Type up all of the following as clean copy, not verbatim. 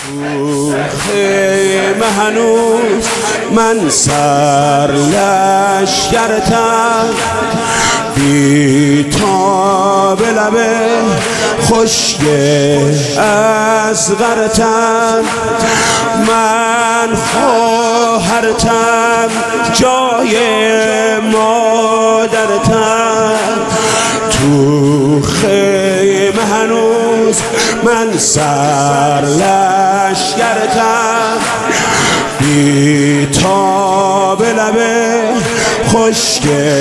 خیمه هنوز من سر لشکرتم، بی تاب لبه خشک اصغرتم، من خواهرتم جای مادرتم، تو خیمه هنوز من سر لشکرتم، بی تاب لبه خشک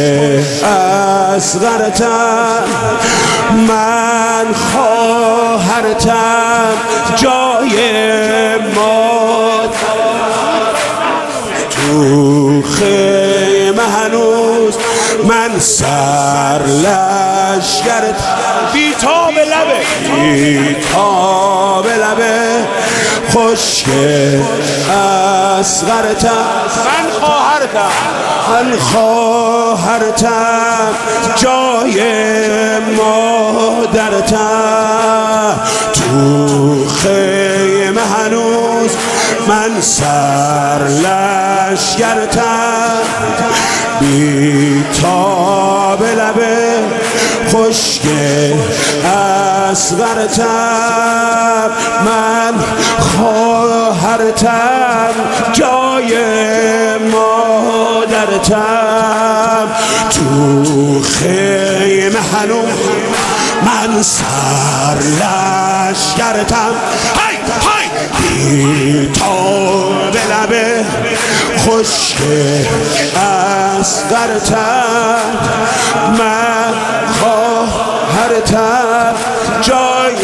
اصغرتم، من خواهرتم جای مادرتم، تو خیمه هنوز من سر لشکرتم، بی تاب لبه خشک اصغرتم، من خواهرتم جای مادرتم، تو خیمه هنوز من سر لشکرتم، بی تاب لبه خشک اصغرتم، من خواهرتم جای مادرتم، تو خیمه هنوز من سر لشکرتم، بی تاب لبه خشک اصغرتم، من خواهرتم جای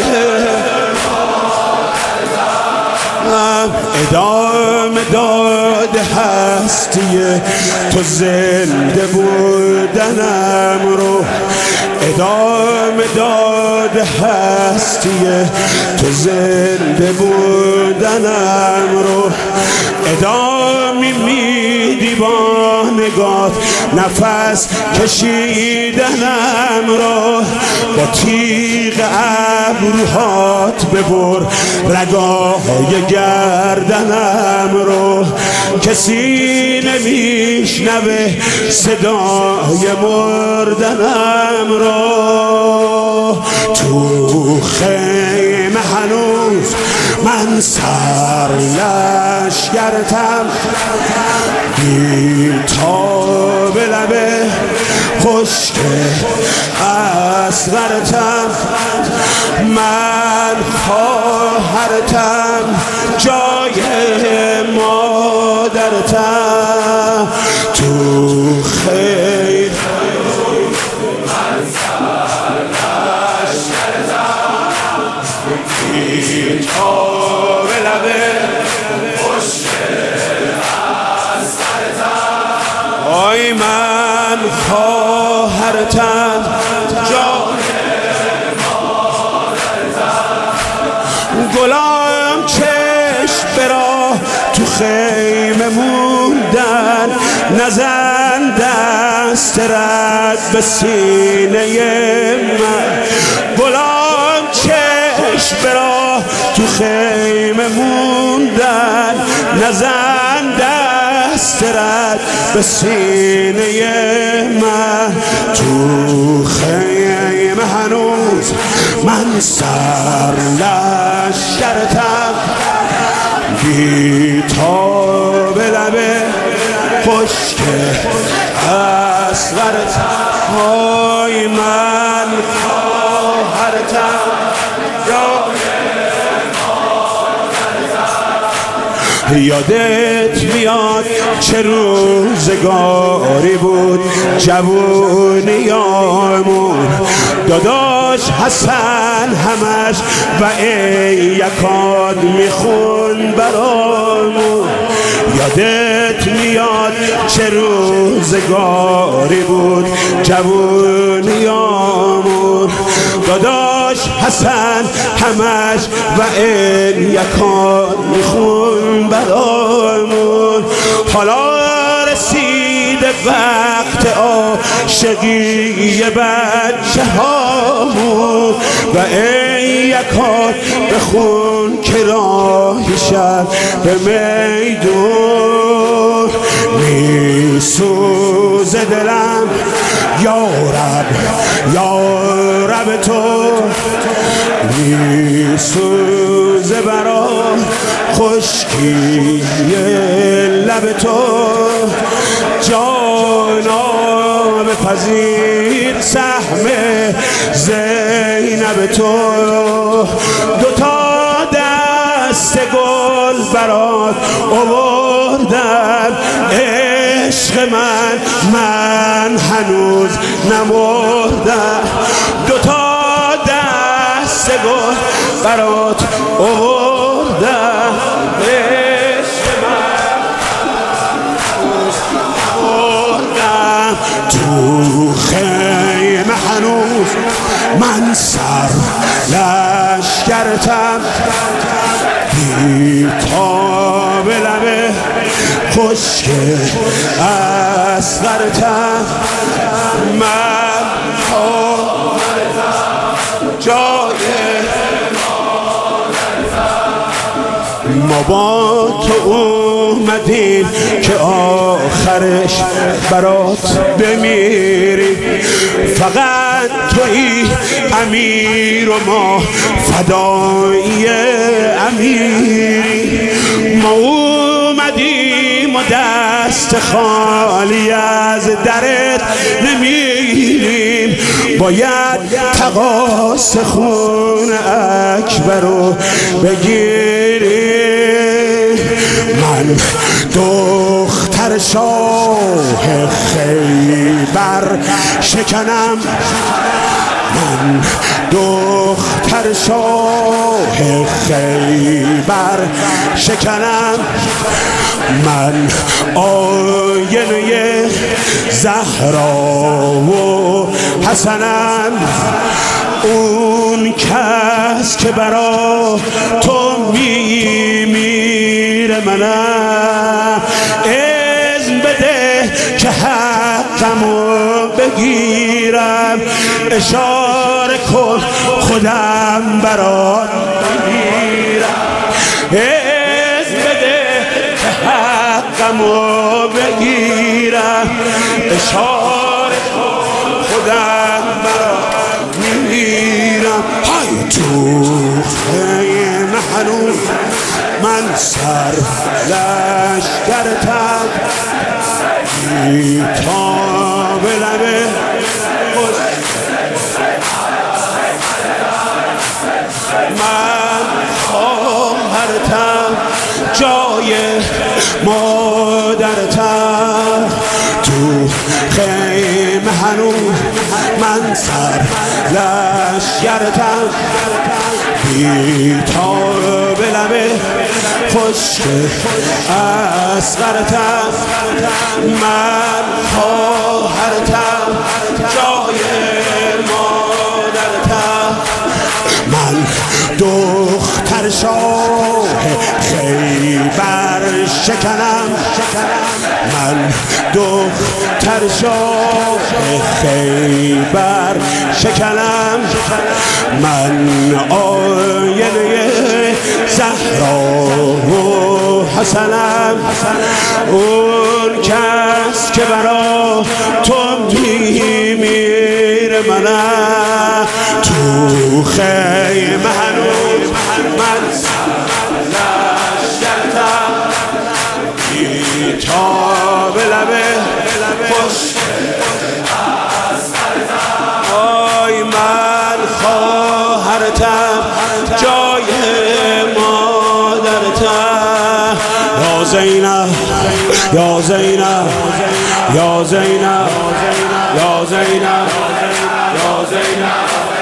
ادامه داده هستی تو زنده بودنم رو، ادامه داده هستی تو زنده بودنم رو، ادامه میدی با نگات نفس کشیدنم رو، با تیغ ابروهات ببر رگاهای گردنم رو، کسی نمیشنوه صدای مردنم رو، تو خیمه هنوز من سر لشکرتم، بی تاب لبه خشک اصغرتم، من خواهرتم جای مادرتم، تو خیمه من سر لشکرتم، بی تاب لبه خشک اصغرتم، آی من خواهرتم جای مادرتم، گلام چشم برا تو خیمه موندن، نزن دست رد به سینه من، گلام چشم برا تو خیمه موندن، نزن دست رد به سینه من، تو خیمه هنوز من سر لشکرتم، بی تاب لبه خشک اصغرتم، آی من خواهرتم یادت میاد چه روزگاری بود جوونیامون، داداش حسن همش و ای یکاد میخون برامون، یادت میاد چه روزگاری بود جوونیامون، داداش حسن همش و این یکان میخون برامون، حالا رسیده وقت عاشقی بچه هامون و این یکان بخون که راه گاهی شب به میدون میسوزه دلم یا رب تو میسوزه برا خشکی لب تو جانا بپذیر سهم زینب تو دوتا دست گل برات آوردم عشق من هنوز نمردم دوتا دست گل برات آوردم عشق من هنوز نمردم تو خیمه هنوز من سر لشکرتم بی‌تاب لبه خشک اصغرتم من جای ما با تو اومدیم که آخرش برات بمیریم فقط تویی امیر و ما فدایی امیری ما اومدیم و دست خالی از درت نمیریم باید تقاص خون اکبر رو بگیریم من دختر شاه خیبر شکنم من دختر شاه خیبر شکنم من آینه زهرا و حسنم اون کس که برا تو میمیره منم اذن بده که حقمو بگیرم اشاره کن خودم برات بگیرم اذن بده که حقمو بگیرم اشاره کن خودم برات بگیرم های تو خیمه هنوز من سر لشکرتم بی‌تاب لبه من خواهرتم جای مادرتم تو خیمه هنوز من سر لشکرتم بی‌تاب لبه خشک اصغرتم من خواهرتم جای مادرتم من دختر شاه خیبر شکنم من دختر شاه خیبر شکنم من آینه زهرا و حسنم اون کس که برا تو میمیره منم تو خیمه هنوز من لشکرتم بی‌تاب لبه خشک آی من خواهرتم جای مادرتم یا زینب یا زینب یا زینب یا زینب یا زینب